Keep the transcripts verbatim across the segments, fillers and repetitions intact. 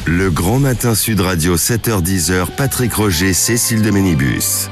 Le Grand Matin Sud Radio, sept heures dix, Patrick Roger, Cécile de Ménibus.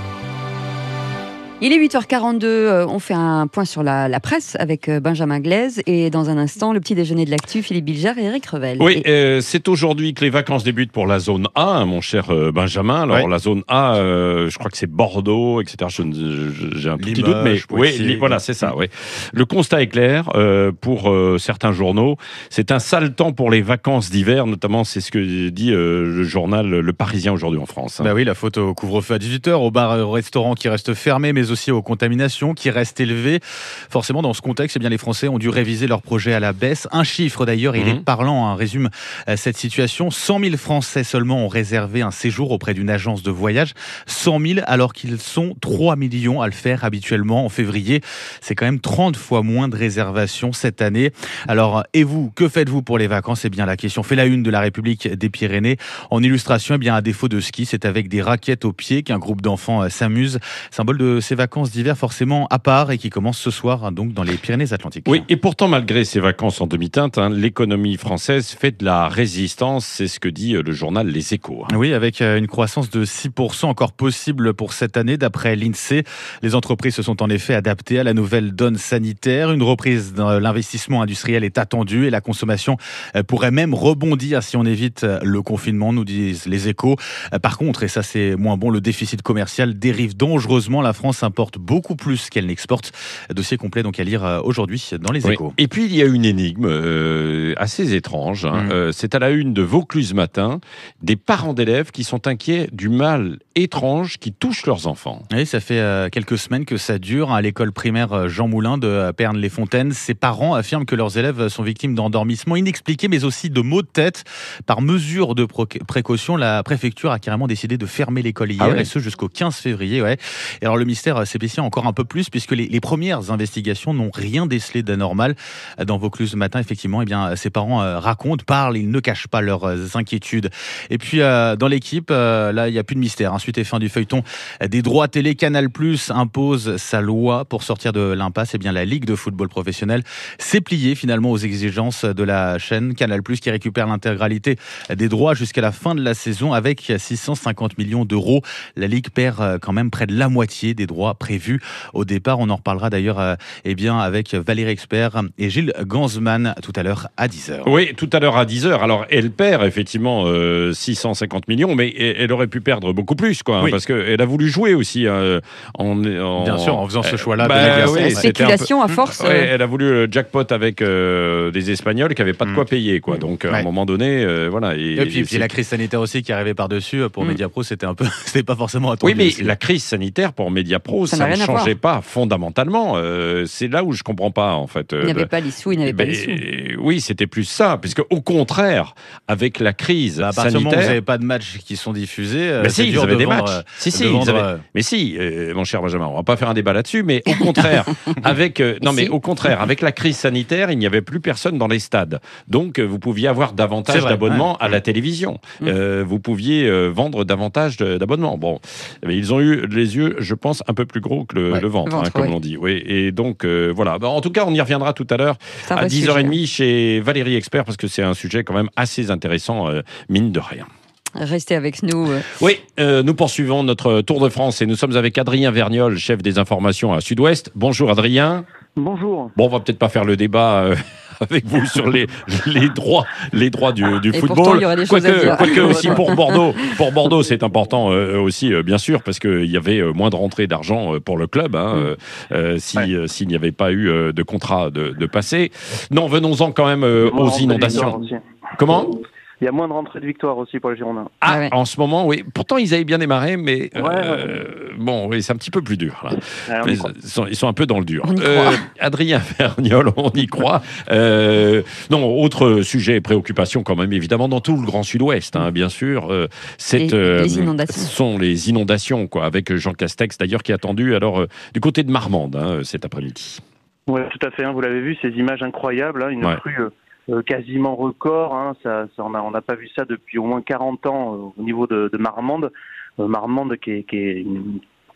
Il est huit heures quarante-deux, on fait un point sur la, la presse avec Benjamin Glaise et dans un instant, le petit déjeuner de l'actu, Philippe Bilger et Eric Revel. Oui, et... euh, c'est aujourd'hui que les vacances débutent pour la zone A, hein, mon cher euh, Benjamin. Alors ouais. La zone A, euh, je crois que c'est Bordeaux, et cetera. Je, je, j'ai un petit doute, mais oui, li, voilà, c'est ça. Oui. Le constat est clair euh, pour euh, certains journaux. C'est un sale temps pour les vacances d'hiver, notamment c'est ce que dit euh, le journal Le Parisien aujourd'hui en France. Hein. Bah oui, la faute au couvre-feu à dix-huit heures, aux bars et aux restaurants qui restent fermés, mais aussi aux contaminations qui restent élevées. Forcément, dans ce contexte, eh bien, les Français ont dû réviser leur projet à la baisse. Un chiffre d'ailleurs, il mmh. est parlant, hein, résume euh, cette situation. cent mille Français seulement ont réservé un séjour auprès d'une agence de voyage. cent mille alors qu'ils sont trois millions à le faire habituellement en février. C'est quand même trente fois moins de réservations cette année. Alors, et vous, que faites-vous pour les vacances ? Eh bien, la question fait la une de la République des Pyrénées. En illustration, eh bien, à défaut de ski, c'est avec des raquettes aux pieds qu'un groupe d'enfants euh, s'amuse. Symbole de ces vacances d'hiver forcément à part et qui commence ce soir donc dans les Pyrénées-Atlantiques. Oui, et pourtant malgré ces vacances en demi-teinte, hein, l'économie française fait de la résistance, c'est ce que dit le journal Les Échos. Hein. Oui, avec une croissance de six pour cent encore possible pour cette année d'après l'INSEE. Les entreprises se sont en effet adaptées à la nouvelle donne sanitaire. Une reprise dans l'investissement industriel est attendue et la consommation pourrait même rebondir si on évite le confinement, nous disent Les Échos. Par contre, et ça c'est moins bon, le déficit commercial dérive dangereusement. La France importe beaucoup plus qu'elle n'exporte. Dossier complet donc à lire aujourd'hui dans Les Échos. Oui. Et puis il y a une énigme euh, assez étrange. Hein. Mmh. Euh, c'est à la une de Vaucluse Matin, des parents d'élèves qui sont inquiets du mal étrange qui touche leurs enfants. Oui, ça fait euh, quelques semaines que ça dure. À l'école primaire Jean Moulin de Pernes-les-Fontaines, ces parents affirment que leurs élèves sont victimes d'endormissements inexpliqués, mais aussi de maux de tête. Par mesure de pro- précaution, la préfecture a carrément décidé de fermer l'école hier, ah ouais. et ce jusqu'au quinze février. Ouais. Et alors le mystère s'épaissit encore un peu plus puisque les, les premières investigations n'ont rien décelé d'anormal. Dans Vaucluse Matin, effectivement, eh bien, ces parents euh, racontent, parlent, ils ne cachent pas leurs euh, inquiétudes. Et puis euh, dans l'équipe, euh, là, il n'y a plus de mystère. Hein. Suite et fin du feuilleton des droits télé, Canal+ impose sa loi pour sortir de l'impasse. Eh bien, la Ligue de football professionnel s'est pliée finalement aux exigences de la chaîne Canal+, qui récupère l'intégralité des droits jusqu'à la fin de la saison avec six cent cinquante millions d'euros. La Ligue perd quand même près de la moitié des droits prévus au départ. On en reparlera d'ailleurs euh, eh bien, avec Valérie Expert et Gilles Gansman tout à l'heure à dix heures. Oui, tout à l'heure à dix heures. Alors, elle perd effectivement euh, six cent cinquante millions, mais elle aurait pu perdre beaucoup plus, quoi, oui. hein, parce qu'elle a voulu jouer aussi. Hein, en, en, Bien sûr, en faisant ce choix-là. Bah, oui, la spéculation peu, à force. Ouais, euh... Elle a voulu le jackpot avec euh, des Espagnols qui n'avaient pas de quoi payer, quoi. Donc, ouais. à un moment donné, euh, voilà. Et, et puis, et puis la crise sanitaire aussi qui arrivait par-dessus. Pour mm. Mediapro, c'était un peu, c'était pas forcément attendu. Oui, mais aussi. La crise sanitaire pour Mediapro, ça, ça ne changeait pas fondamentalement. Euh, c'est là où je comprends pas, en fait. Il n'y avait pas les sous, il n'y avait ben, pas les sous. Oui, c'était plus ça, puisque au contraire, avec la crise bah, à sanitaire, vous n'avez pas de matchs qui sont diffusés. Mais si, ils avaient des matchs. Euh, si, si, de ils vendre, avaient... euh... Mais si, euh, mon cher Benjamin, on va pas faire un débat là-dessus, mais au contraire, avec euh, non, mais si. au contraire, avec la crise sanitaire, il n'y avait plus personne dans les stades, donc euh, vous pouviez avoir davantage d'abonnements ouais. à la télévision. Mmh. Euh, vous pouviez euh, vendre davantage d'abonnements. Bon, mais ils ont eu les yeux, je pense, un peu plus gros que le, ouais, le ventre, le ventre hein, comme ouais. l'on dit. Oui, et donc euh, voilà. En tout cas, on y reviendra tout à l'heure à dix heures trente chez Valérie Expert parce que c'est un sujet quand même assez intéressant, euh, mine de rien. Restez avec nous. Oui, euh, nous poursuivons notre Tour de France et nous sommes avec Adrien Vergnol, chef des informations à Sud-Ouest. Bonjour Adrien. Bonjour. Bon, on va peut-être pas faire le débat euh, avec vous sur les, les droits, les droits du, du et football. Pourtant, il y aurait des choses à dire. Quoique aussi pour Bordeaux, pour Bordeaux, c'est important euh, aussi, euh, bien sûr, parce qu'il y avait euh, moins de rentrées d'argent euh, pour le club, hein, mmh. euh, si, ouais. euh, s'il n'y avait pas eu euh, de contrat de, de passé. Non, venons-en quand même euh, aux inondations. Comment ? Il y a moins de rentrées de victoire aussi pour les Girondins. Ah, ah ouais. En ce moment, oui. Pourtant, ils avaient bien démarré, mais ouais, euh, ouais. bon, oui, c'est un petit peu plus dur. Là. Ah, ils, sont, ils sont un peu dans le dur. On y euh, croit. Adrien Vergnol, on y croit. Euh, non, autre sujet et préoccupation quand même, évidemment, dans tout le Grand Sud-Ouest, hein, bien sûr. Euh, cette, les, les inondations. Ce sont les inondations, quoi, avec Jean Castex, d'ailleurs, qui est attendu alors euh, du côté de Marmande hein, cet après-midi. Oui, tout à fait. Hein, vous l'avez vu, ces images incroyables, hein, une ouais. crue... Euh... Euh, quasiment record, hein, ça, ça, on n'a on a pas vu ça depuis au moins quarante ans euh, au niveau de, de Marmande. Euh, Marmande qui est, qui est une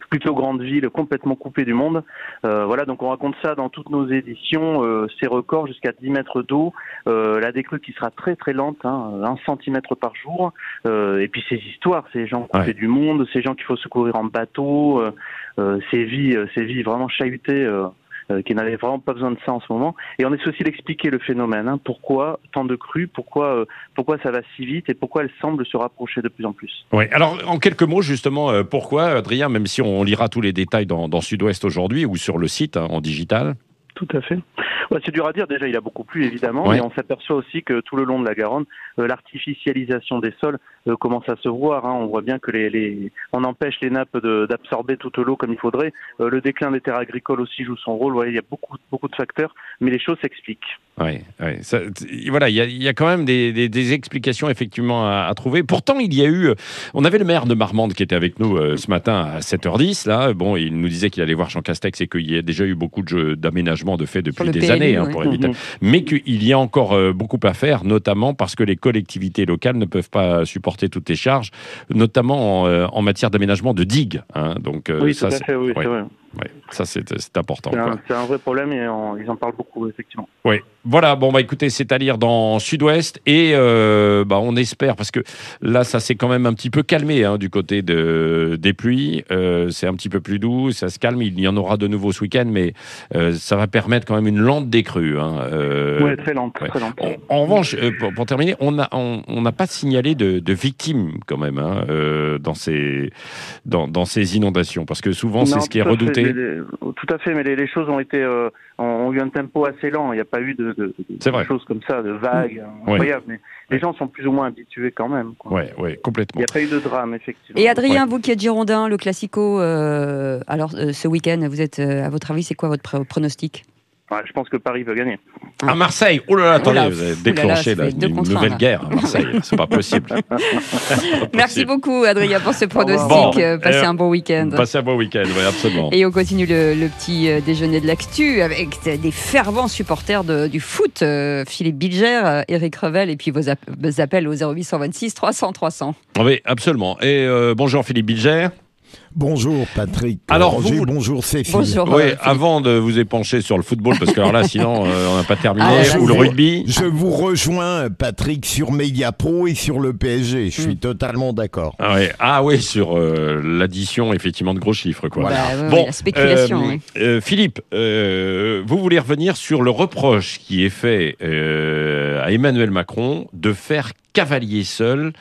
plutôt grande ville, complètement coupée du monde. Euh, voilà, donc on raconte ça dans toutes nos éditions, euh, ces records jusqu'à dix mètres d'eau, euh, la décrue qui sera très très lente, hein, un centimètre par jour, euh, et puis ces histoires, ces gens coupés ouais. du monde, ces gens qu'il faut secourir en bateau, euh, euh, ces vies, ces vies vraiment chahutées. Euh, Euh, qui n'avait vraiment pas besoin de ça en ce moment. Et on essaie aussi d'expliquer le phénomène. Hein, pourquoi tant de crues, pourquoi, euh, pourquoi ça va si vite et pourquoi elles semblent se rapprocher de plus en plus. Oui, alors en quelques mots justement, euh, pourquoi, Adrien, même si on lira tous les détails dans, dans Sud-Ouest aujourd'hui ou sur le site hein, en digital. Tout à fait. Ouais, c'est dur à dire. Déjà, il a beaucoup plu, évidemment, ouais. mais on s'aperçoit aussi que tout le long de la Garonne, euh, l'artificialisation des sols euh, commence à se voir. Hein. On voit bien que les, les... on empêche les nappes de, d'absorber toute l'eau comme il faudrait. Euh, le déclin des terres agricoles aussi joue son rôle. Ouais, il y a beaucoup, beaucoup de facteurs, mais les choses s'expliquent. Oui, ouais. Ça, voilà, il y, a, il y a quand même des, des, des explications effectivement à, à trouver. Pourtant, il y a eu, on avait le maire de Marmande qui était avec nous euh, ce matin à sept heures dix. Là, bon, il nous disait qu'il allait voir Jean Castex et qu'il y a déjà eu beaucoup de jeux d'aménagement de fait depuis des P L U, années, hein, oui. pour éviter. Mmh. Mais qu'il y a encore euh, beaucoup à faire, notamment parce que les collectivités locales ne peuvent pas supporter toutes les charges, notamment en, euh, en matière d'aménagement de digues. Hein. Donc, euh, oui, ça, tout à fait, oui, ouais. c'est vrai. Oui, ça c'est, c'est important. C'est un, quoi. c'est un vrai problème et on, ils en parlent beaucoup, effectivement. Oui, voilà, bon bah écoutez, c'est à lire dans Sud-Ouest et euh, bah, on espère, parce que là ça s'est quand même un petit peu calmé hein, du côté de, des pluies, euh, c'est un petit peu plus doux, ça se calme, il y en aura de nouveau ce week-end, mais euh, ça va permettre quand même une lente décrue. Hein, euh, oui, très lente, ouais. très lente. En, en revanche, euh, pour, pour terminer, on n'a on, on n'a pas signalé de, de victimes quand même hein, euh, dans, ces, dans, dans ces inondations, parce que souvent non, c'est ce qui est redouté. Fait, les, les, tout à fait, mais les, les choses ont été euh, ont eu un tempo assez lent. Il n'y a pas eu de, de, de, de choses comme ça, de vagues mmh. incroyables. Ouais. Mais les gens sont plus ou moins habitués quand même. Oui, ouais, complètement. Il n'y a pas eu de drame, effectivement. Et Adrien, ouais. vous qui êtes Girondin, le Classico, euh, alors euh, ce week-end, vous êtes, euh, à votre avis, c'est quoi votre pronostic ? Ouais, je pense que Paris va gagner. À Marseille, oh là là, attendez, vous avez déclenché là, une nouvelle guerre à Marseille, c'est pas possible. pas possible. Merci beaucoup Adrien pour ce pronostic, bon, passez un bon week-end. Passez un bon week-end, oui, absolument. Et on continue le, le petit déjeuner de l'actu avec des fervents supporters de, du foot, euh, Philippe Bilger, Eric Revel, et puis vos, app- vos appels au zéro huit cent vingt-six trois cents trois cents. Oui, absolument. Et euh, bonjour Philippe Bilger. Bonjour Patrick. Alors Roger, vous, bonjour Cécile. Bonjour. Oui, avant de vous épancher sur le football, parce que alors là, sinon, euh, on n'a pas terminé, ah, ou le rugby. Je vous rejoins, Patrick, sur Mediapro et sur le P S G. Je suis mmh. totalement d'accord. Ah oui, ah, oui sur euh, l'addition, effectivement, de gros chiffres. Quoi. Voilà. Bah, bon, oui, la spéculation. Euh, oui. euh, Philippe, euh, vous voulez revenir sur le reproche qui est fait euh, à Emmanuel Macron de faire cavalier seul.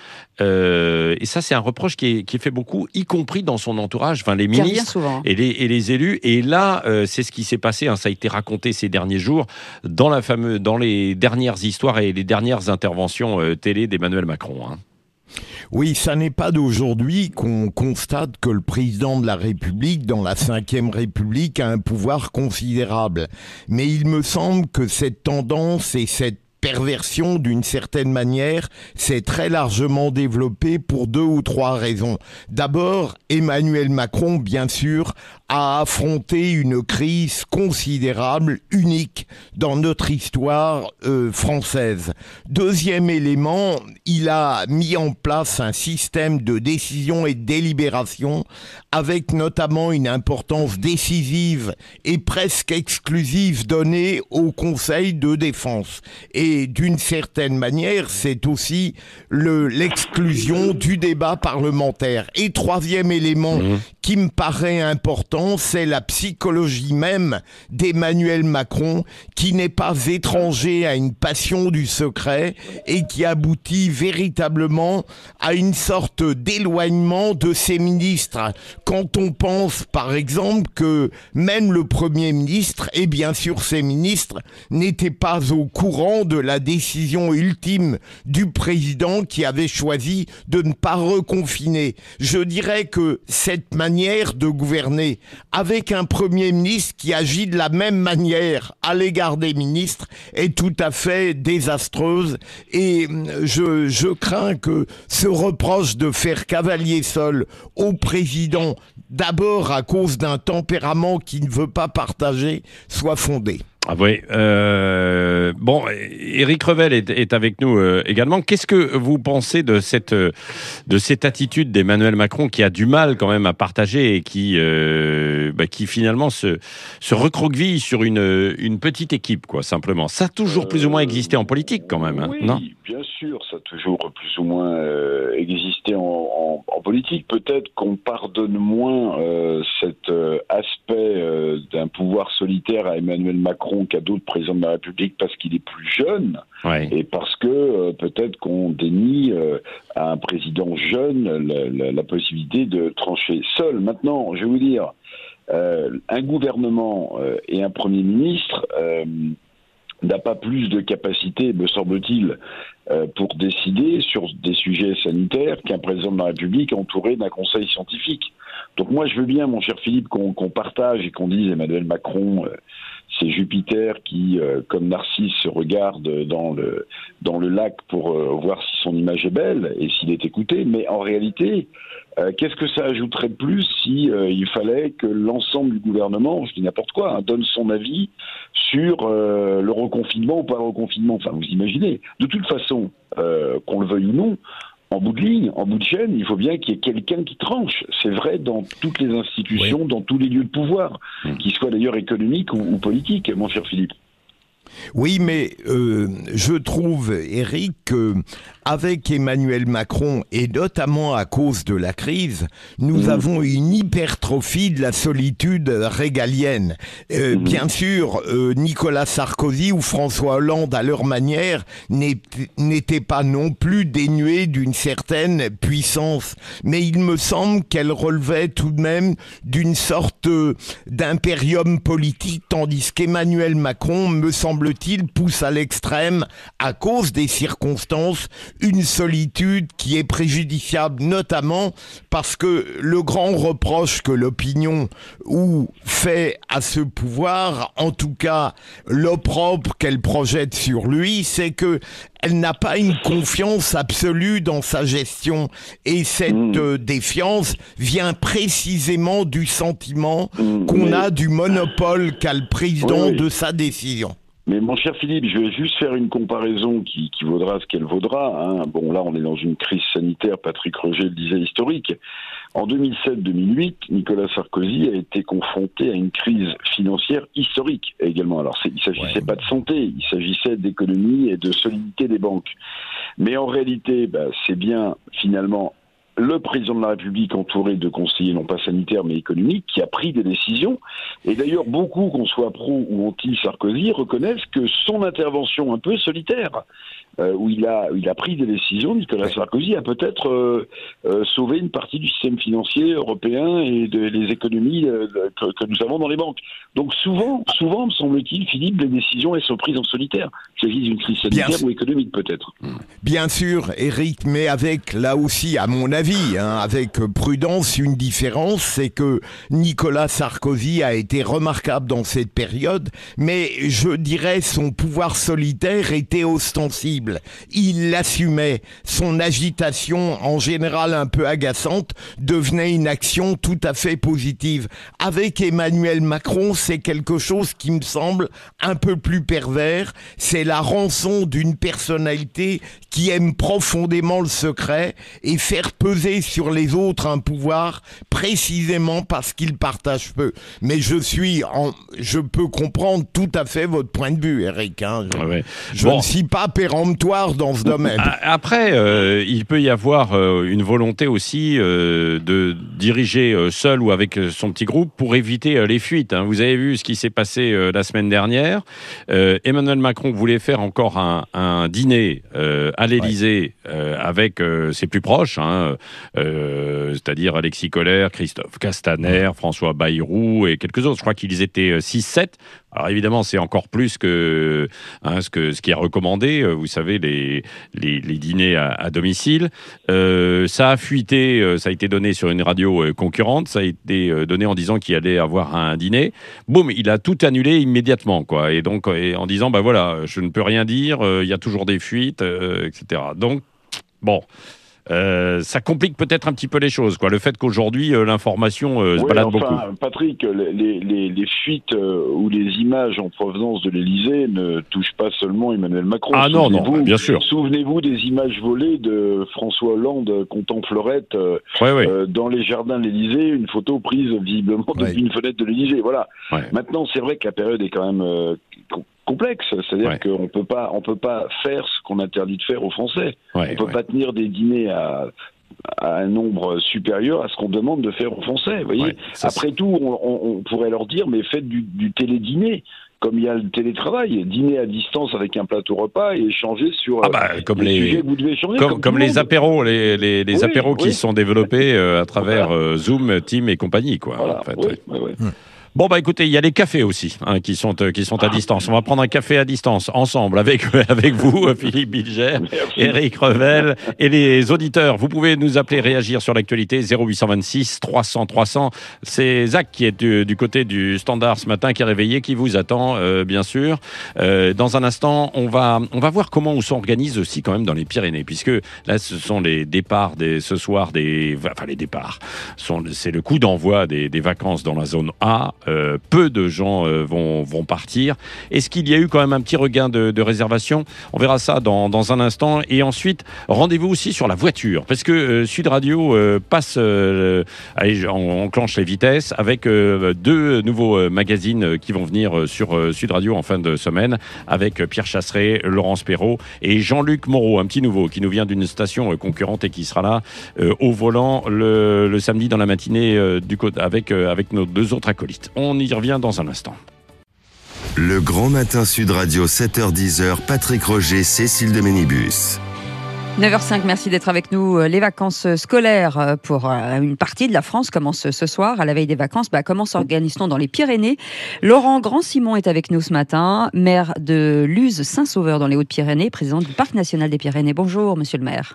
Euh, et ça, c'est un reproche qui est, qui est fait beaucoup, y compris dans son entourage, enfin les ministres et les, et les élus. Et là, euh, c'est ce qui s'est passé. Hein, ça a été raconté ces derniers jours dans, la fameuse, dans les dernières histoires et les dernières interventions euh, télé d'Emmanuel Macron. Hein. Oui, ça n'est pas d'aujourd'hui qu'on constate que le président de la République, dans la cinquième République, a un pouvoir considérable. Mais il me semble que cette tendance et cette perversion, d'une certaine manière, s'est très largement développée pour deux ou trois raisons. D'abord, Emmanuel Macron, bien sûr, a affronté une crise considérable, unique dans notre histoire euh, française. Deuxième élément, il a mis en place un système de décision et de délibération avec notamment une importance décisive et presque exclusive donnée au Conseil de défense. Et d'une certaine manière, c'est aussi le, l'exclusion du débat parlementaire. Et troisième élément mmh. qui me paraît important, c'est la psychologie même d'Emmanuel Macron, qui n'est pas étranger à une passion du secret et qui aboutit véritablement à une sorte d'éloignement de ses ministres. Quand on pense, par exemple, que même le Premier ministre et bien sûr ses ministres n'étaient pas au courant de la décision ultime du président qui avait choisi de ne pas reconfiner. Je dirais que cette manière de gouverner avec un Premier ministre qui agit de la même manière à l'égard des ministres est tout à fait désastreuse et je, je crains que ce reproche de faire cavalier seul au président, d'abord à cause d'un tempérament qu'il ne veut pas partager, soit fondé. Ah oui. Euh, bon, Éric Revel est, est avec nous euh, également. Qu'est-ce que vous pensez de cette, de cette attitude d'Emmanuel Macron qui a du mal quand même à partager et qui, euh, bah, qui finalement se, se recroqueville sur une, une petite équipe, quoi, simplement. Ça a toujours euh, plus ou moins existé en politique quand même, hein, oui, non ? Bien sûr, ça a toujours plus ou moins euh, existé en, en, en politique. Peut-être qu'on pardonne moins euh, cet euh, aspect euh, d'un pouvoir solitaire à Emmanuel Macron qu'à d'autres présidents de la République parce qu'il est plus jeune ouais. et parce que euh, peut-être qu'on dénie euh, à un président jeune la, la, la possibilité de trancher seul. Maintenant, je vais vous dire, euh, un gouvernement euh, et un Premier ministre euh, n'a pas plus de capacité, me semble-t-il, euh, pour décider sur des sujets sanitaires qu'un président de la République entouré d'un conseil scientifique. Donc moi, je veux bien, mon cher Philippe, qu'on, qu'on partage et qu'on dise Emmanuel Macron, euh, c'est Jupiter qui, euh, comme Narcisse, se regarde dans le, dans le lac pour euh, voir si son image est belle et s'il est écouté. Mais en réalité, euh, qu'est-ce que ça ajouterait de plus si euh, il fallait que l'ensemble du gouvernement, je dis n'importe quoi, hein, donne son avis sur euh, le reconfinement ou pas le reconfinement. Enfin, vous imaginez. De toute façon, euh, qu'on le veuille ou non, en bout de ligne, en bout de chaîne, il faut bien qu'il y ait quelqu'un qui tranche. C'est vrai dans toutes les institutions, oui. dans tous les lieux de pouvoir, mmh. qu'ils soient d'ailleurs économiques ou, ou politiques, mon cher Philippe. Oui, mais euh, je trouve, Éric, qu'avec Emmanuel Macron, et notamment à cause de la crise, nous mmh. avons une hypertrophie de la solitude régalienne. Euh, mmh. Bien sûr, euh, Nicolas Sarkozy ou François Hollande, à leur manière, n'étaient pas non plus dénués d'une certaine puissance. Mais il me semble qu'elle relevait tout de même d'une sorte d'impérium politique, tandis qu'Emmanuel Macron, me semble il pousse à l'extrême, à cause des circonstances, une solitude qui est préjudiciable, notamment parce que le grand reproche que l'opinion ou fait à ce pouvoir, en tout cas l'opprobre qu'elle projette sur lui, c'est que elle n'a pas une confiance absolue dans sa gestion. Et cette mmh. euh, défiance vient précisément du sentiment mmh, qu'on mais... a du monopole qu'a le président oui, oui. de sa décision. Mais mon cher Philippe, je vais juste faire une comparaison qui, qui vaudra ce qu'elle vaudra. Hein. Bon, là, on est dans une crise sanitaire, Patrick Roger le disait, historique. En deux mille sept deux mille huit, Nicolas Sarkozy a été confronté à une crise financière historique également. Alors, c'est, il ne s'agissait ouais. pas de santé, il s'agissait d'économie et de solidité des banques. Mais en réalité, bah, c'est bien, finalement, le président de la République entouré de conseillers non pas sanitaires mais économiques qui a pris des décisions. Et d'ailleurs, beaucoup, qu'on soit pro ou anti-Sarkozy, reconnaissent que son intervention un peu solitaire, euh, où il a, où il a pris des décisions, Nicolas Sarkozy a peut-être euh, euh, sauvé une partie du système financier européen et de, des économies euh, que, que nous avons dans les banques. Donc souvent, souvent, me semble-t-il, Philippe, les décisions elles sont prises en solitaire. Il s'agit d'une crise sanitaire Bien ou économique peut-être. Bien sûr, Éric, mais avec là aussi, à mon avis, Hein, avec prudence, une différence, c'est que Nicolas Sarkozy a été remarquable dans cette période, mais je dirais son pouvoir solitaire était ostensible. Il l'assumait. Son agitation, en général un peu agaçante, devenait une action tout à fait positive. Avec Emmanuel Macron, c'est quelque chose qui me semble un peu plus pervers. C'est la rançon d'une personnalité qui aime profondément le secret et faire peser sur les autres un pouvoir précisément parce qu'ils partagent peu. Mais je suis, en, je peux comprendre tout à fait votre point de vue, Éric. Hein. Je, ouais. je bon. ne suis pas péremptoire dans ce domaine. Après, euh, il peut y avoir euh, une volonté aussi euh, de diriger euh, seul ou avec son petit groupe pour éviter euh, les fuites. Hein. Vous avez vu ce qui s'est passé euh, la semaine dernière. Euh, Emmanuel Macron voulait faire encore un, un dîner euh, à l'Élysée ouais. euh, avec euh, ses plus proches, hein, Euh, c'est-à-dire Alexis Kohler, Christophe Castaner, François Bayrou et quelques autres. Je crois qu'ils étaient six sept. Alors évidemment, c'est encore plus que, hein, ce, que ce qui est recommandé. Vous savez, les, les, les dîners à, à domicile. Euh, ça a fuité, ça a été donné sur une radio concurrente. Ça a été donné en disant qu'il allait avoir un dîner. Boum, il a tout annulé immédiatement, quoi. Et donc, et en disant, bah voilà, je ne peux rien dire. Il y a toujours des fuites, euh, et cetera. Donc, bon. euh, ça complique peut-être un petit peu les choses, quoi. Le fait qu'aujourd'hui euh, l'information euh, se oui, balade enfin, beaucoup. Patrick, les, les, les fuites euh, ou les images en provenance de l'Élysée ne touchent pas seulement Emmanuel Macron. Ah non, non, bah, bien sûr. Souvenez-vous des images volées de François Hollande comptant Fleurette euh, ouais, ouais. Euh, dans les jardins de l'Élysée, une photo prise visiblement depuis ouais. une fenêtre de l'Élysée. Voilà. Ouais. Maintenant, c'est vrai que la période est quand même euh, complexe, c'est-à-dire ouais. qu'on peut pas, on peut pas faire ce qu'on interdit de faire aux Français. Ouais, on peut ouais. pas tenir des dîners à à un nombre supérieur à ce qu'on demande de faire aux Français. Vous voyez. Ouais, Après tout, on, on, on pourrait leur dire, mais faites du, du télédîner. Comme il y a le télétravail, dîner à distance avec un plateau repas et échanger sur ah bah, comme les, les sujets que vous devez échanger. Comme, comme, comme les apéros, les, les, les oui, apéros oui. qui sont développés euh, à travers euh, Zoom, Team et compagnie, quoi. Voilà, en fait, oui, ouais. oui, oui. Hum. Bon, bah écoutez, il y a les cafés aussi hein, qui sont, euh, qui sont à distance. On va prendre un café à distance ensemble avec, avec vous, Philippe Bilger, Éric Revel et les auditeurs. Vous pouvez nous appeler, réagir sur l'actualité zéro huit cent vingt-six trois cents trois cents. C'est Zach qui est du, du côté du Standard ce matin, qui est réveillé, qui vous attend, euh, bien sûr. Euh, dans un instant, on va, on va voir comment on s'organise aussi quand même dans les Pyrénées, puisque là, ce sont les départs des, ce soir, des, enfin les départs, sont, c'est le coup d'envoi des, des vacances dans la zone A. Euh, peu de gens euh, vont, vont partir. Est-ce qu'il y a eu quand même un petit regain de, de réservation ? On verra ça dans, dans un instant. Et ensuite, rendez-vous aussi sur la voiture. Parce que euh, Sud Radio euh, passe, euh, allez, on enclenche les vitesses avec euh, deux nouveaux euh, magazines qui vont venir sur euh, Sud Radio en fin de semaine avec Pierre Chasseret, Laurence Perrault et Jean-Luc Moreau, un petit nouveau qui nous vient d'une station euh, concurrente et qui sera là euh, au volant le, le samedi dans la matinée euh, du, avec, euh, avec nos deux autres acolytes. On y revient dans un instant. Le Grand Matin Sud Radio, sept heures dix, Patrick Roger, Cécile de Ménibus. neuf heures cinq, merci d'être avec nous. Les vacances scolaires pour une partie de la France commencent ce soir. À la veille des vacances, bah, comment s'organise-t-on dans les Pyrénées ? Laurent Grand-Simon est avec nous ce matin, maire de Luz-Saint-Sauveur dans les Hautes-Pyrénées, président du Parc national des Pyrénées. Bonjour, monsieur le maire.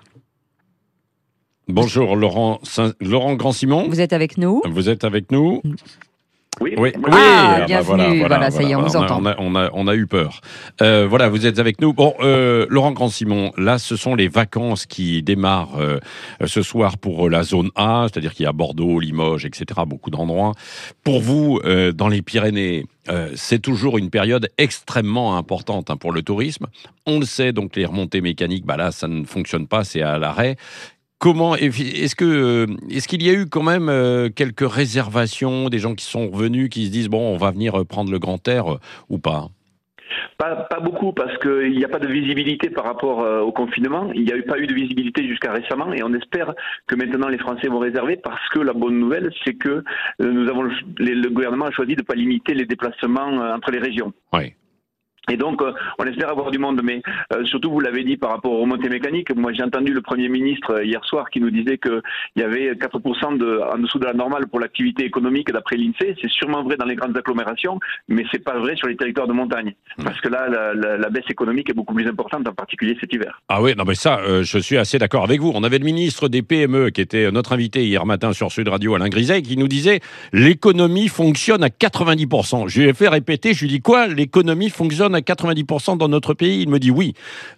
Bonjour, Laurent, Saint- Laurent Grand-Simon. Vous êtes avec nous ? Vous êtes avec nous ? Oui, oui, oui. Ah, bah bienvenue. voilà, voilà, voilà, ça y est, on voilà, vous on a, entend. On a, on a, on a eu peur. Euh, voilà, vous êtes avec nous. Bon, euh, Laurent Grand-Simon, là, ce sont les vacances qui démarrent euh, ce soir pour la zone A, c'est-à-dire qu'il y a Bordeaux, Limoges, et cetera, beaucoup d'endroits. Pour vous, euh, dans les Pyrénées, euh, c'est toujours une période extrêmement importante hein, pour le tourisme. On le sait, donc les remontées mécaniques, bah là, ça ne fonctionne pas, c'est à l'arrêt. Comment est-ce que est-ce qu'il y a eu quand même euh, quelques réservations, des gens qui sont revenus, qui se disent bon, on va venir prendre le grand air euh, ou pas? Pas, pas beaucoup, parce qu'il n'y a pas de visibilité par rapport euh, au confinement. Il n'y a eu pas eu de visibilité jusqu'à récemment, et on espère que maintenant les Français vont réserver, parce que la bonne nouvelle, c'est que euh, nous avons le, le gouvernement a choisi de ne pas limiter les déplacements euh, entre les régions. Oui. Et donc, euh, on espère avoir du monde, mais euh, surtout, vous l'avez dit par rapport aux remontées mécaniques. Moi, j'ai entendu le Premier ministre euh, hier soir qui nous disait qu'il y avait quatre pour cent de, en dessous de la normale pour l'activité économique d'après l'INSEE. C'est sûrement vrai dans les grandes agglomérations, mais c'est pas vrai sur les territoires de montagne. Parce que là, la, la, la baisse économique est beaucoup plus importante, en particulier cet hiver. Ah oui, non mais ça, euh, je suis assez d'accord avec vous. On avait le ministre des P M E qui était notre invité hier matin sur Sud Radio, Alain Griset, qui nous disait l'économie fonctionne à quatre-vingt-dix pour cent. Je lui ai fait répéter, je lui ai dit quoi ? L'économie fonctionne à quatre-vingt-dix pour cent dans notre pays. Il me dit oui.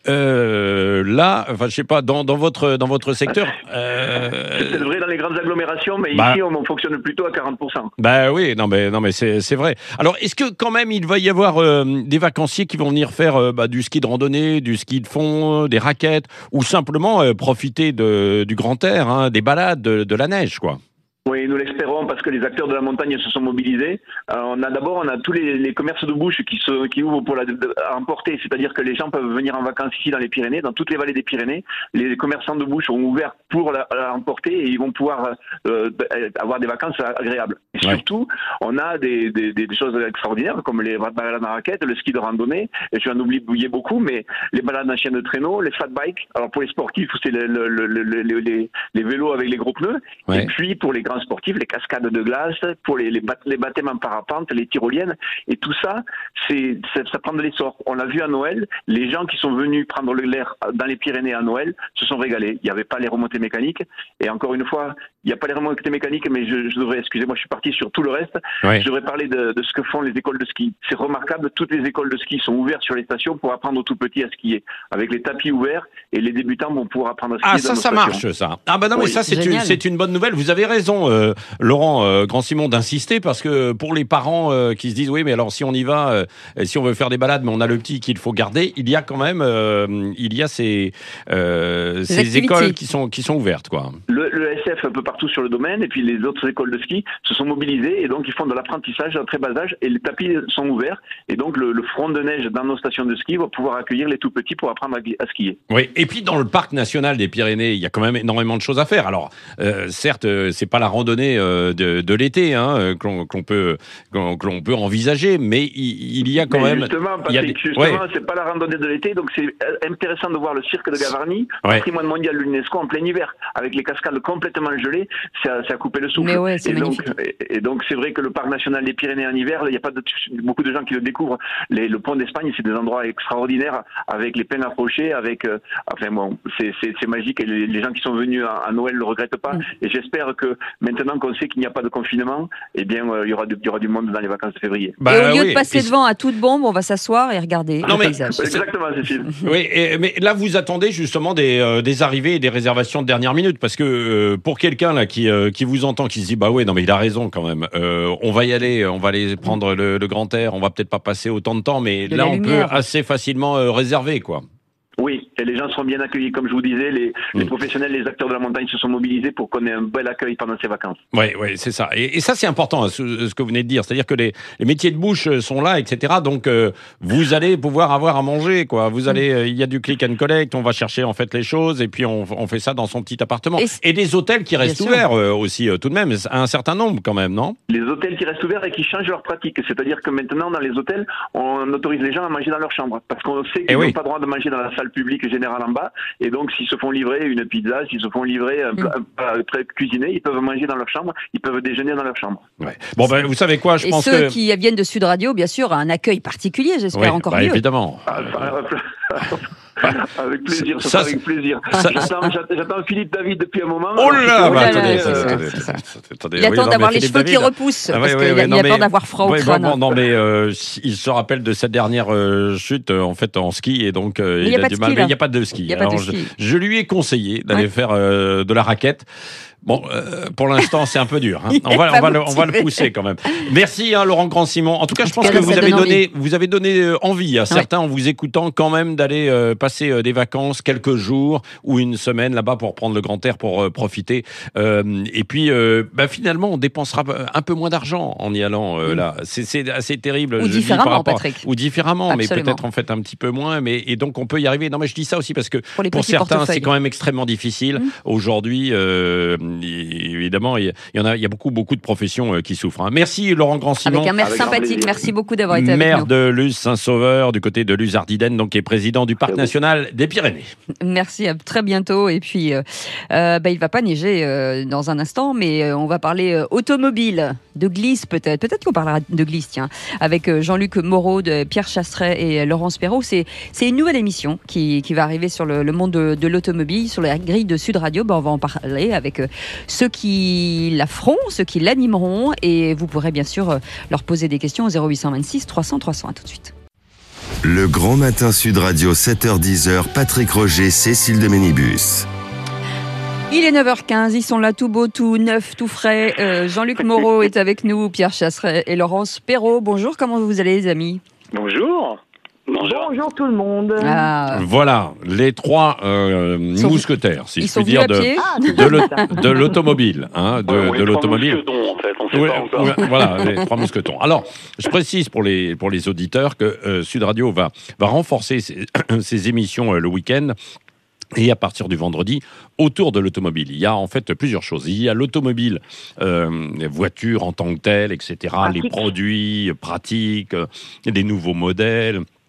Euh, là, enfin, je sais pas, dans, dans votre dans votre secteur. Euh... C'est vrai dans les grandes agglomérations, mais bah, ici on fonctionne plutôt à quarante pour cent. Bah oui, non mais non mais c'est c'est vrai. Alors est-ce que quand même il va y avoir euh, des vacanciers qui vont venir faire euh, bah, du ski de randonnée, du ski de fond, des raquettes, ou simplement euh, profiter de, du grand air, hein, des balades, de, de la neige, quoi? Oui, nous l'espérons, parce que les acteurs de la montagne se sont mobilisés. Euh, on a d'abord, on a tous les, les commerces de bouche qui se, qui ouvrent pour la, de, à emporter, c'est-à-dire que les gens peuvent venir en vacances ici dans les Pyrénées, dans toutes les vallées des Pyrénées. Les commerçants de bouche ont ouvert pour la, la emporter et ils vont pouvoir euh, avoir des vacances agréables. Et ouais. Surtout, on a des, des, des choses extraordinaires comme les balades en raquette, le ski de randonnée, et je vais en oublier beaucoup, mais les balades en chaîne de traîneau, les flat bikes. Alors pour les sportifs, c'est le, le, le, le, le, les, les vélos avec les gros pneus, ouais. Et puis pour les grands sportifs, les cascades de glace, pour les, les, bat- les baptêmes en parapente, les tyroliennes, et tout ça, c'est, c'est, ça prend de l'essor. On l'a vu à Noël, les gens qui sont venus prendre l'air dans les Pyrénées à Noël se sont régalés. Il n'y avait pas les remontées mécaniques, et encore une fois, il n'y a pas les remontées mécaniques, mais je, je devrais, excusez-moi, je suis parti sur tout le reste. Ouais. Je devrais parler de, de ce que font les écoles de ski. C'est remarquable, toutes les écoles de ski sont ouvertes sur les stations pour apprendre aux tout petits à skier, avec les tapis ouverts, et les débutants vont pouvoir apprendre à skier. Ah, dans ça, nos ça stations. marche, ça. Ah, bah non, mais Oui. ça, c'est une, Génial. c'est une bonne nouvelle. Vous avez raison, euh, Laurent euh, Grand-Simon, d'insister, parce que pour les parents euh, qui se disent, oui, mais alors si on y va, euh, si on veut faire des balades, mais on a le petit qu'il faut garder, il y a quand même, euh, il y a ces, euh, ces activités. écoles qui sont, qui sont ouvertes, quoi. Le, le S F un peu partout sur le domaine, et puis les autres écoles de ski se sont mobilisées, et donc ils font de l'apprentissage à très bas âge, et les tapis sont ouverts, et donc le, le front de neige dans nos stations de ski va pouvoir accueillir les tout petits pour apprendre à, à skier. Oui, et puis dans le parc national des Pyrénées, il y a quand même énormément de choses à faire. Alors, euh, certes, euh, c'est pas la randonnée euh, de, de l'été hein, euh, que l'on, que l'on peut, qu'on, que l'on peut envisager, mais il, il y a quand Mais même. Justement, il y a Patrick, des- justement, ouais. c'est pas la randonnée de l'été, donc c'est intéressant de voir le cirque de Gavarnie, Ouais. patrimoine mondial de l'UNESCO en plein hiver, avec les cascades complètement gelées, ça, ça a coupé le souffle. Mais ouais, c'est et donc, magnifique. et, et donc c'est vrai que le parc national des Pyrénées en hiver, il y a pas de, beaucoup de gens qui le découvrent. Les, le pont d'Espagne, c'est des endroits extraordinaires avec les pins approchés, avec, euh, enfin bon, c'est, c'est, c'est magique et les, les gens qui sont venus à, à Noël le regrettent pas. Mm. Et j'espère que maintenant qu'on sait qu'il n'y a pas de confinement, eh bien, euh, il y aura du, il y aura du monde dans les vacances de février. Bah, et au lieu oui. de passer Et- devant à toute bombe, on va s'asseoir et regarder Non, le mais- paysage. Exactement, Cécile. Oui, et- mais là vous attendez justement des, euh, des arrivées et des réservations de dernière minute parce que euh, pour quelqu'un là qui euh, qui vous entend, qui se dit bah ouais non mais il a raison quand même, euh, on va y aller, on va aller prendre le, le grand air, on va peut-être pas passer autant de temps, mais De là la on lumière. peut assez facilement euh, réserver quoi. Oui, et les gens seront bien accueillis. Comme je vous disais, les, les Mm. professionnels, les acteurs de la montagne se sont mobilisés pour qu'on ait un bel accueil pendant ces vacances. Oui, oui, c'est ça. Et, et ça, c'est important, hein, ce, ce que vous venez de dire. C'est-à-dire que les, les métiers de bouche euh, sont là, et cetera. Donc, euh, vous allez pouvoir avoir à manger, quoi. Vous allez, euh, il y a du click and collect, on va chercher en fait les choses, et puis on, on fait ça dans son petit appartement. Et Et, c- des hôtels qui restent sûr. ouverts euh, aussi, euh, tout de même, un certain nombre quand même, non? Les hôtels qui restent ouverts et qui changent leur pratique. C'est-à-dire que maintenant, dans les hôtels, on autorise les gens à manger dans leur chambre. Parce qu'on sait qu'ils Eh n'ont oui. pas le droit de manger dans la salle publique générale en bas. Et donc, s'ils se font livrer une pizza, s'ils se font livrer un plat, un plat très cuisiné, ils peuvent manger dans leur chambre, ils peuvent déjeuner dans leur chambre. Ouais. Bon, ben, vous savez quoi, je Et pense ceux que. qui viennent de Sud Radio, bien sûr, un accueil particulier, j'espère Ouais, encore bah, mieux. évidemment. Ah, avec plaisir, Ça, ça, c'est- avec plaisir. ça- J'attends, j'attends- j'attends Philippe David depuis un moment. Oh là, Alors, bah, Oh là là, attendez, c'est ça, attendez, c'est ça. attendez, Il oui, attend non, d'avoir mais les Philippe cheveux qui David- repoussent, Ah, parce ouais, qu'il ouais, a, il non, a mais- peur d'avoir froid au ouais, crâne. bon, bon, non, mais euh, il se rappelle de cette dernière euh, chute euh, en fait en ski et donc euh, Mais il y il a a pas du de mal. ski, Mais là. il n'y a pas de ski. Il y a pas de Alors, je, ski. je lui ai conseillé d'aller Ouais. faire euh, de la raquette. Bon, euh, pour l'instant, c'est un peu dur. Hein. Il On est va, pas on va, le, on va le motivé. pousser quand même. Merci, hein, Laurent Grand-Simon. En tout cas, En je tout pense cas, que là, vous ça avez, donne donné, vous avez donné euh, envie à certains en vous écoutant quand même d'aller euh, passer euh, des vacances, quelques jours ou une semaine là-bas pour prendre le grand air, pour euh, profiter. Euh, et puis, euh, bah, finalement, on dépensera un peu moins d'argent en y allant euh, Mm. là. C'est, c'est assez terrible. Ou je dis, différemment, par rapport- Patrick. Ou différemment, Absolument. mais peut-être en fait un petit peu moins. Mais, et donc, on peut y arriver. Non, mais je dis ça aussi parce que Pour les pour petits certains, portefeuilles. c'est quand même extrêmement difficile. Mm. Aujourd'hui, euh, évidemment, il y, y en a, il y a beaucoup, beaucoup de professions euh, qui souffrent. hein. Merci Laurent Grand-Simon. Avec un maire Avec grand sympathique. plaisir. Merci beaucoup d'avoir été avec Maire nous. de Luz-Saint-Sauveur, du côté de Luz-Ardiden, donc qui est président du Parc Très beau. national des Pyrénées. Merci, à très bientôt. Et puis, euh, euh, bah, il va pas neiger euh, dans un instant, mais euh, on va parler euh, automobile, de glisse peut-être. Peut-être qu'on parlera de glisse, tiens, avec euh, Jean-Luc Moreau, de Pierre Chasseret et euh, Laurence Perrault. C'est, c'est une nouvelle émission qui, qui va arriver sur le, le monde de, de l'automobile, sur la grille de Sud Radio. Bah, on va en parler avec euh, ceux qui la feront, ceux qui l'animeront. Et vous pourrez bien sûr euh, leur poser des questions au zéro huit cent vingt-six trois cents trois cents. À tout de suite. Le Grand Matin Sud Radio, sept heures dix, Patrick Roger, Cécile de Ménibus. Il est neuf heures quinze, ils sont là tout beau, tout neuf, tout frais. Euh, Jean-Luc Moreau est avec nous, Pierre Chasseret et Laurence Perrault. Bonjour, comment vous allez les amis? Bonjour. Bonjour. Bonjour tout le monde. Ah, Voilà, les trois euh, sont- mousquetaires, si ils je sont puis venus dire, à de, pied. Ah, de, l'au- de l'automobile. Hein, de, Ouais, on est de trois l'automobile. mousquetons, en fait, on sait Ouais, pas encore. ouais, voilà, les trois mousquetons. Alors, je précise pour les, pour les auditeurs que euh, Sud Radio va, va renforcer ses, ses émissions euh, le week-end. Et à partir du vendredi, autour de l'automobile, il y a en fait plusieurs choses. Il y a l'automobile, euh, les voitures en tant que telles, et cetera, les Pratique. produits pratiques, euh, les nouveaux modèles.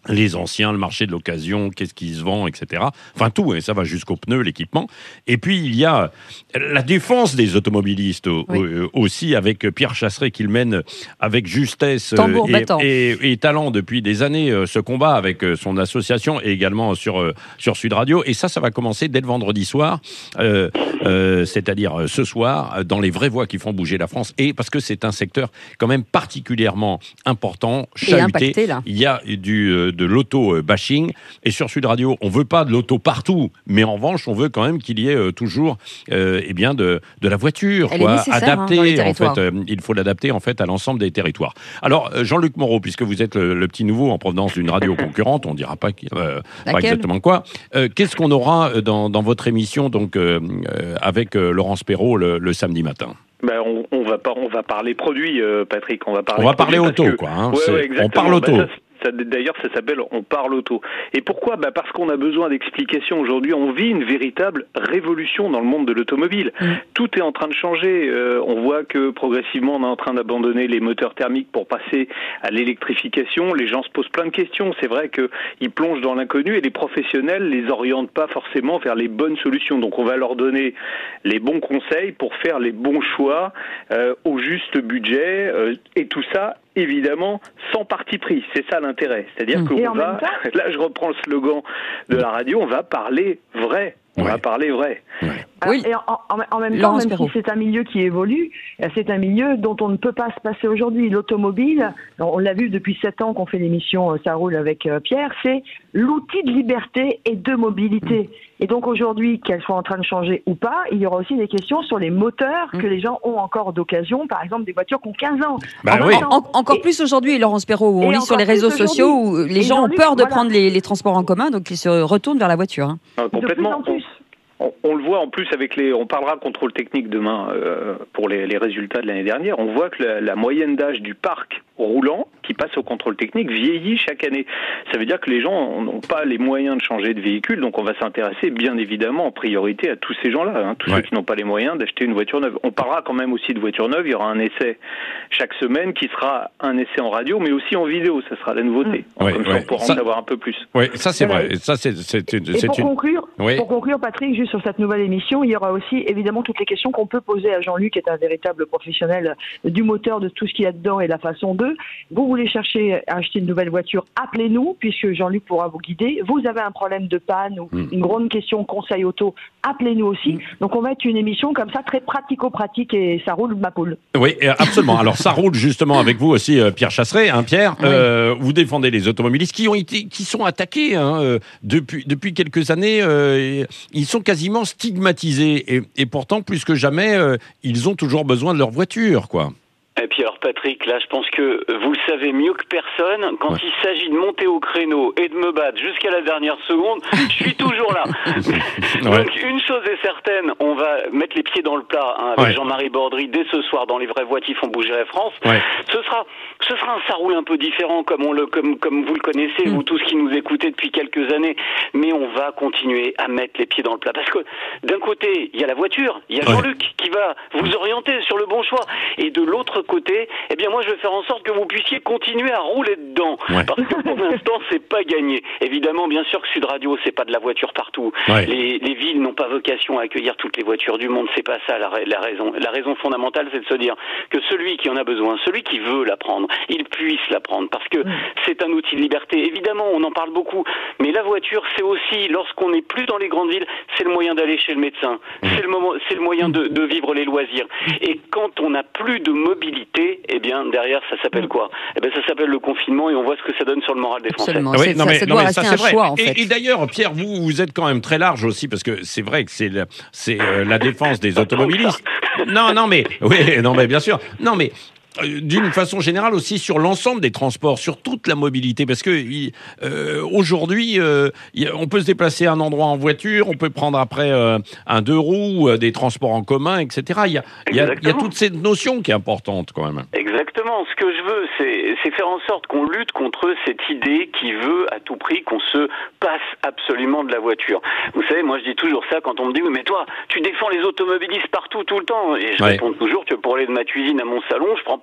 les anciens, le marché de l'occasion, qu'est-ce qui se vend, et cetera. Enfin tout, et ça va jusqu'aux pneus, l'équipement. Et puis il y a la défense des automobilistes oui. euh, aussi, avec Pierre Chasseret qui le mène avec justesse Tambour et, et, et talent depuis des années, euh, ce combat avec euh, son association et également sur, euh, sur Sud Radio. Et ça, ça va commencer dès le vendredi soir, euh, euh, c'est-à-dire euh, ce soir, dans les vraies voix qui font bouger la France. Et parce que c'est un secteur quand même particulièrement important, chahuté. Impacté, là. Il y a du... Euh, de l'auto-bashing. Et sur Sud Radio, on ne veut pas de l'auto partout, mais en revanche, on veut quand même qu'il y ait euh, toujours euh, eh bien de, de la voiture. Elle quoi, est nécessaire, adaptée, hein, dans les en fait, territoires. euh, il faut l'adapter en fait, à l'ensemble des territoires. Alors, euh, Jean-Luc Moreau, puisque vous êtes le, le petit nouveau en provenance d'une radio concurrente, on ne dira pas, euh, pas exactement quoi, euh, qu'est-ce qu'on aura dans, dans votre émission donc, euh, euh, avec euh, Laurence Perrault le, le samedi matin? Ben, on, on, va pas, on va parler produits, euh, Patrick. On va parler, on va parler auto, que... quoi. Hein, ouais, ouais, on parle auto. Ben, ça, ça, d'ailleurs, ça s'appelle « On parle auto ». Et pourquoi ? Ben parce qu'on a besoin d'explications aujourd'hui. On vit une véritable révolution dans le monde de l'automobile. Mmh. Tout est en train de changer. Euh, on voit que progressivement, on est en train d'abandonner les moteurs thermiques pour passer à l'électrification. Les gens se posent plein de questions. C'est vrai qu'ils plongent dans l'inconnu et les professionnels les orientent pas forcément vers les bonnes solutions. Donc, on va leur donner les bons conseils pour faire les bons choix euh, au juste budget euh, et tout ça évidemment sans parti pris, c'est ça l'intérêt. C'est-à-dire mmh. qu'on va, là je reprends le slogan de la radio, on va parler vrai. On ouais. va parler vrai. Ouais. Oui. Et en, en, en même temps, même si c'est un milieu qui évolue, c'est un milieu dont on ne peut pas se passer aujourd'hui. L'automobile, on l'a vu depuis sept ans qu'on fait l'émission Ça roule avec Pierre, c'est l'outil de liberté et de mobilité. Et donc aujourd'hui, qu'elles soient en train de changer ou pas, il y aura aussi des questions sur les moteurs que les gens ont encore d'occasion, par exemple des voitures qui ont quinze ans. Bah oui. en, en, encore et, plus aujourd'hui, Laurence Perrault, où on lit sur les réseaux sociaux où les gens ont peur de voilà. prendre les, les transports en commun, donc ils se retournent vers la voiture. Hein. Ah, complètement. On, on le voit en plus avec les... On parlera contrôle technique demain euh, pour les, les résultats de l'année dernière. On voit que la, la moyenne d'âge du parc roulant qui passe au contrôle technique vieillit chaque année. Ça veut dire que les gens n'ont pas les moyens de changer de véhicule, donc on va s'intéresser bien évidemment en priorité à tous ces gens-là, hein, tous ouais. ceux qui n'ont pas les moyens d'acheter une voiture neuve. On parlera quand même aussi de voitures neuves, il y aura un essai chaque semaine qui sera un essai en radio, mais aussi en vidéo, ça sera la nouveauté. Mmh. Ouais, comme ouais. ça on pourra ça... en savoir un peu plus. Oui, ça c'est vrai. Et ça, c'est, c'est, c'est, Et c'est pour, une... conclure, oui. pour conclure, Patrick, juste sur cette nouvelle émission, il y aura aussi évidemment toutes les questions qu'on peut poser à Jean-Luc, qui est un véritable professionnel du moteur, de tout ce qu'il y a dedans et la façon d'eux. Vous voulez chercher à acheter une nouvelle voiture, appelez-nous, puisque Jean-Luc pourra vous guider. Vous avez un problème de panne ou mmh. une grande question conseil auto, appelez-nous aussi. Mmh. Donc on va être une émission comme ça, très pratico-pratique, et ça roule ma poule. Oui, absolument. Alors ça roule justement avec vous aussi, Pierre Chasseret. Hein, Pierre, oui. euh, vous défendez les automobilistes qui ont été, qui sont attaqués hein, euh, depuis, depuis quelques années. Euh, ils sont quasiment stigmatisés et, et pourtant, plus que jamais, euh, ils ont toujours besoin de leur voiture, quoi. Et puis alors Patrick, là je pense que vous savez mieux que personne, quand ouais. il s'agit de monter au créneau et de me battre jusqu'à la dernière seconde, je suis toujours là. ouais. Donc une chose est certaine, on va mettre les pieds dans le plat hein, avec ouais. Jean-Marie Bordry dès ce soir dans les vraies voix qui font bouger la France. Ouais. Ce sera ce sera un ça roule un peu différent comme on le comme comme vous le connaissez, mmh. vous tous qui nous écoutez depuis quelques années, mais on va continuer à mettre les pieds dans le plat parce que d'un côté, il y a la voiture, il y a Jean-Luc ouais. qui va vous orienter sur le bon choix et de l'autre côté, eh bien moi je vais faire en sorte que vous puissiez continuer à rouler dedans. Ouais. Parce que pour l'instant c'est pas gagné. Évidemment, bien sûr que Sud Radio c'est pas de la voiture partout. Ouais. Les, les villes n'ont pas vocation à accueillir toutes les voitures du monde. C'est pas ça la, la raison. La raison fondamentale c'est de se dire que celui qui en a besoin, celui qui veut la prendre, il puisse la prendre parce que c'est un outil de liberté. Évidemment, on en parle beaucoup, mais la voiture c'est aussi lorsqu'on n'est plus dans les grandes villes, c'est le moyen d'aller chez le médecin. C'est le moment, c'est le moyen de, de vivre les loisirs. Et quand on n'a plus de mobilité, eh bien derrière ça s'appelle quoi ? Eh bien ça s'appelle le confinement et on voit ce que ça donne sur le moral des Français. Absolument. Ah oui, non, ça, mais, ça doit non, rester un choix en fait. Et, et d'ailleurs Pierre, vous vous êtes quand même très large aussi parce que c'est vrai que c'est la, c'est euh, la défense des automobilistes. Non non mais oui non mais bien sûr non mais d'une façon générale aussi sur l'ensemble des transports, sur toute la mobilité, parce que euh, aujourd'hui, euh, on peut se déplacer à un endroit en voiture, on peut prendre après euh, un deux roues, euh, des transports en commun, et cetera. Il y a, il y a, il y a toute cette notion qui est importante quand même. Exactement. Ce que je veux, c'est, c'est faire en sorte qu'on lutte contre cette idée qui veut à tout prix qu'on se passe absolument de la voiture. Vous savez, moi je dis toujours ça quand on me dit « Oui, mais toi, tu défends les automobilistes partout, tout le temps ». Et je ouais. réponds toujours que pour aller de ma cuisine à mon salon, je prends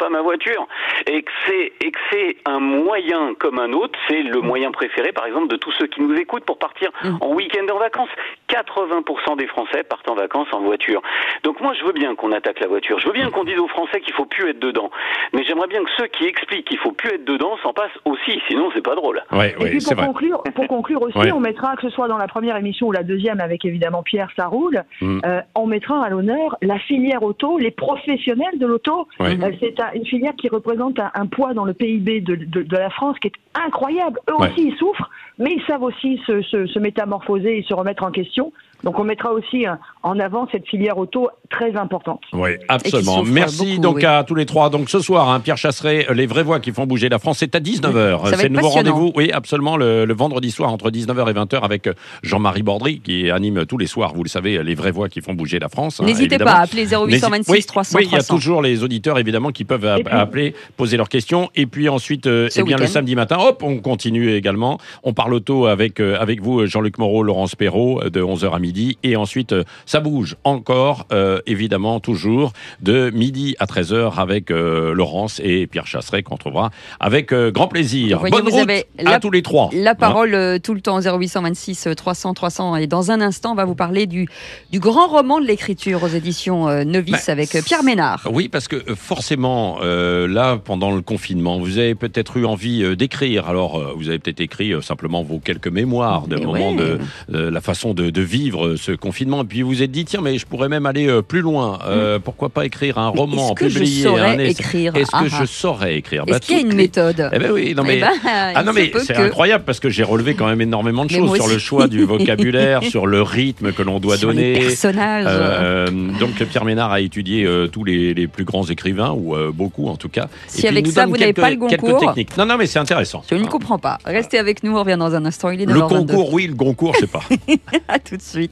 pas ma voiture, et que c'est et que c'est un moyen comme un autre, c'est le moyen préféré, par exemple, de tous ceux qui nous écoutent pour partir mmh. en week-end en vacances. quatre-vingts pour cent des Français partent en vacances en voiture. Donc moi, je veux bien qu'on attaque la voiture. Je veux bien qu'on dise aux Français qu'il faut plus être dedans. Mais j'aimerais bien que ceux qui expliquent qu'il faut plus être dedans s'en passent aussi. Sinon, c'est pas drôle. Ouais, et ouais, puis pour conclure, pour conclure aussi, ouais. on mettra, que ce soit dans la première émission ou la deuxième, avec évidemment Pierre Saroul, mmh. euh, on mettra à l'honneur la filière auto, les professionnels de l'auto. Ouais. Euh, c'est un, une filière qui représente un, un poids dans le P I B de, de, de la France qui est incroyable. Eux ouais. aussi, ils souffrent, mais ils savent aussi se, se, se métamorphoser et se remettre en question. Donc on mettra aussi en avant cette filière auto très importante. Oui, absolument. Merci beaucoup, donc oui. à tous les trois. Donc ce soir, hein, Pierre Chasseret, les vraies voix qui font bouger la France, c'est à dix-neuf heures. Ça c'est le nouveau passionnant. rendez-vous, oui, absolument, le, le vendredi soir entre dix-neuf heures et vingt heures avec Jean-Marie Bordry qui anime tous les soirs, vous le savez, les vraies voix qui font bouger la France. Hein, N'hésitez évidemment. pas à appeler zéro huit cent vingt-six oui, trois cents oui, il y a trois cents. toujours les auditeurs évidemment qui peuvent puis, appeler, poser leurs questions. Et puis ensuite, euh, eh bien, le samedi matin, hop, on continue également. On parle auto avec, euh, avec vous, Jean-Luc Moreau, Laurence Perrault, de onze heures à midi. Et ensuite, euh, ça bouge encore, euh, évidemment, toujours, de midi à treize heures avec euh, Laurence et Pierre Chasseret, qu'on retrouvera avec euh, grand plaisir. Voyez, Bonne vous route avez à la, tous les trois. La parole hein. tout le temps, zéro huit cent vingt-six trois cents trois cents. Et dans un instant, on va vous parler du, du grand roman de l'écriture aux éditions euh, Novice bah, avec euh, Pierre Ménard. Oui, parce que euh, forcément, euh, là, pendant le confinement, vous avez peut-être eu envie euh, d'écrire. Alors, euh, vous avez peut-être écrit euh, simplement vos quelques mémoires de moment ouais. de euh, la façon de, de vivre ce confinement. Et puis, vous vous êtes dit, tiens, mais je pourrais même aller euh, plus loin. Euh, mmh. Pourquoi pas écrire un roman, est-ce publier que je saurais un essai. écrire Est-ce ah, que ah. je saurais écrire Est-ce bah, qu'il y a une les... méthode Eh ben oui, non mais, eh ben, ah, non, mais c'est que... incroyable parce que j'ai relevé quand même énormément de choses sur le choix du vocabulaire, sur le rythme que l'on doit sur donner. Les personnages. Euh, donc Pierre Ménard a étudié euh, tous les, les plus grands écrivains, ou euh, beaucoup en tout cas. Si et avec ça vous n'avez pas le Goncourt. Quelques techniques. Non, non, mais c'est intéressant. Je ne comprends pas. Restez avec nous, on revient dans un instant. Il est le concours, oui, le Goncourt, je sais pas. À tout de suite.